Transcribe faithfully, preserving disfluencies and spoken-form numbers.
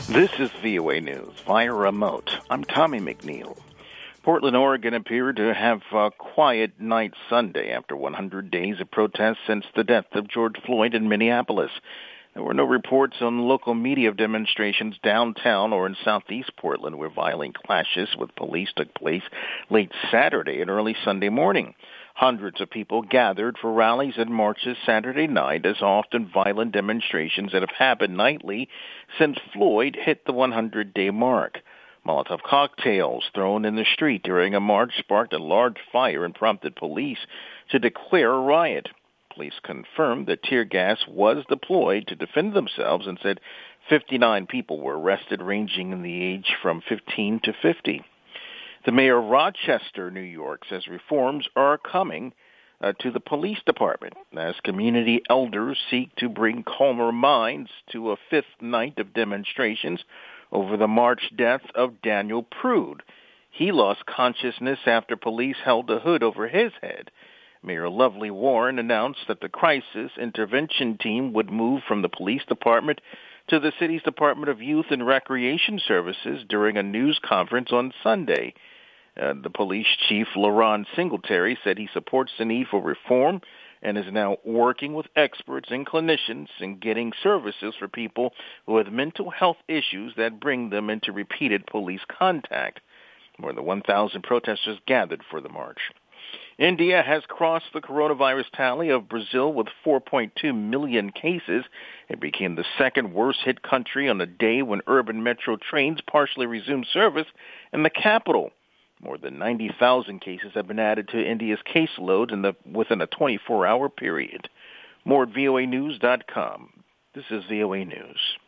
This is V O A News via remote. I'm Tommy McNeil. Portland, Oregon appeared to have a quiet night Sunday after one hundred days of protests since the death of George Floyd in Minneapolis. There were no reports on local media of demonstrations downtown or in southeast Portland where violent clashes with police took place late Saturday and early Sunday morning. Hundreds of people gathered for rallies and marches Saturday night, as often violent demonstrations that have happened nightly since Floyd hit the one hundred day mark. Molotov cocktails thrown in the street during a march sparked a large fire and prompted police to declare a riot. Police confirmed that tear gas was deployed to defend themselves and said fifty-nine people were arrested, ranging in the age from fifteen to fifty. The mayor of Rochester, New York, says reforms are coming uh, to the police department as community elders seek to bring calmer minds to a fifth night of demonstrations over the March death of Daniel Prude. He lost consciousness after police held a hood over his head. Mayor Lovely Warren announced that the crisis intervention team would move from the police department to the city's Department of Youth and Recreation Services during a news conference on Sunday. Uh, the police chief, LaRon Singletary, said he supports the need for reform and is now working with experts and clinicians in getting services for people with mental health issues that bring them into repeated police contact. More than one thousand protesters gathered for the march. India has crossed the coronavirus tally of Brazil with four point two million cases. It became the second worst-hit country on a day when urban metro trains partially resumed service in the capital. More than ninety thousand cases have been added to India's caseload in the, within a twenty-four hour period. More at V O A news dot com. This is V O A News.